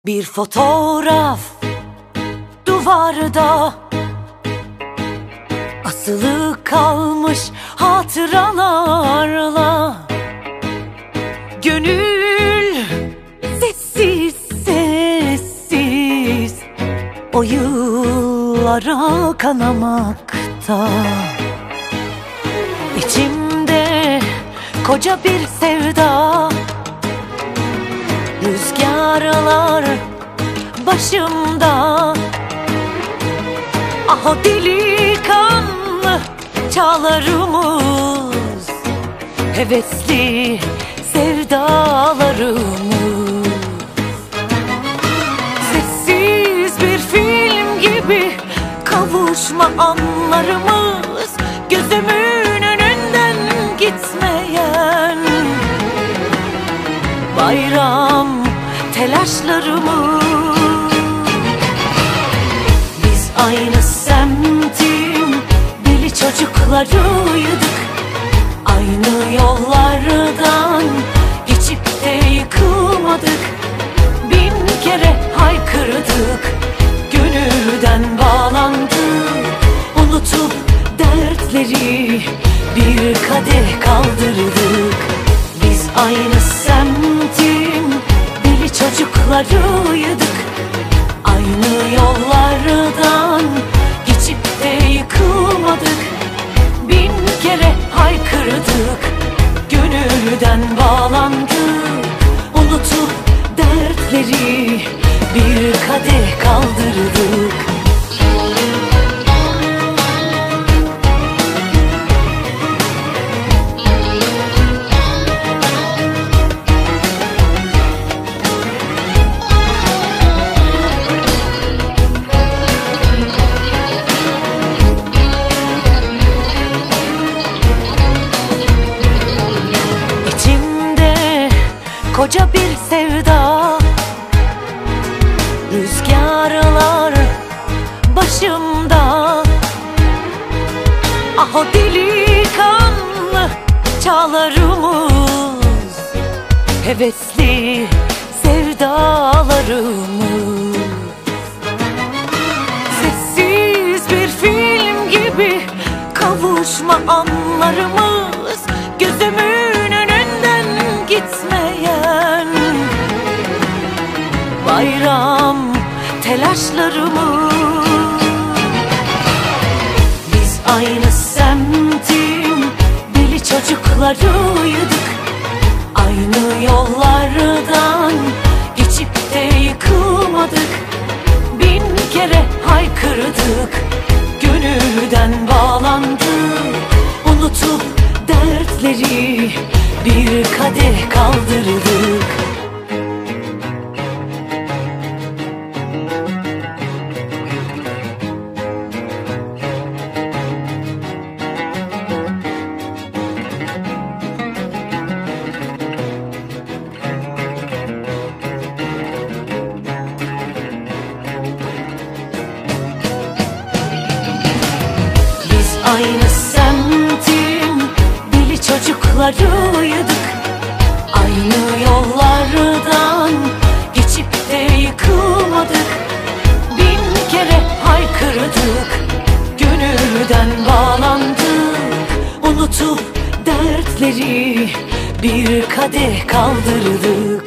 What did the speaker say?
Bir fotoğraf duvarda asılı kalmış hatıralarla. Gönül sessiz sessiz o yıllara kanamakta. İçimde koca bir sevda, rüzgarlar başımda. Ah o delikanlı çağlarımız, hevesli sevdalarımız. Sessiz bir film gibi kavuşma anlarımız, gözümün önünden gitmeyen bayram telaşlarımız. Biz aynı semtin deli çocuklarıydık, aynı yollardan geçip de yıkılmadık. Bin kere haykırdık, gönülden bağlandık. Unutup dertleri bir kadeh kaldırdık. Biz aynı semtin deli çocuklarıydık, aynı yollardan geçip de yıkılmadık. Bin kere haykırdık, gönülden bağlandık. Unutup dertleri bir kadeh kaldırdık. Koca bir sevda, rüzgarlar başımda. Ah o delikanlı çağlarımız, hevesli sevdalarımız. Sessiz bir film gibi kavuşma anlarımız, gözümün önünden gitmeyen bayram telaşlarımız. Biz aynı semtin deli çocuklarıydık, aynı yollardan geçip de yıkılmadık. Bin kere haykırdık, gönülden bağlandık. Unutup dertleri bir kadeh kaldırdık. Biz aynı semtin deli çocuklarıydık, aynı yollardan geçip de yıkılmadık. Bin kere haykırdık, gönülden bağlandık. Unutup dertleri bir kadeh kaldırdık.